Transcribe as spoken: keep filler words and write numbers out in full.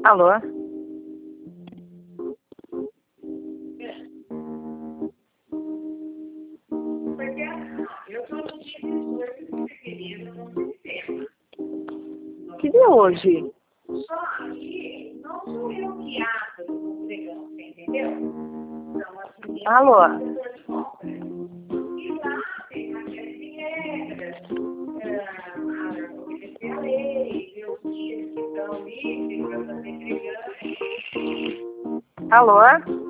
Alô? Que dia é hoje? Só que não sou eu que ato do pregão, você entendeu? Então, assim, Alô? e lá tem uma série de regras, a obedecer a lei, ver os dias que estão livres para fazer pregão. Alô?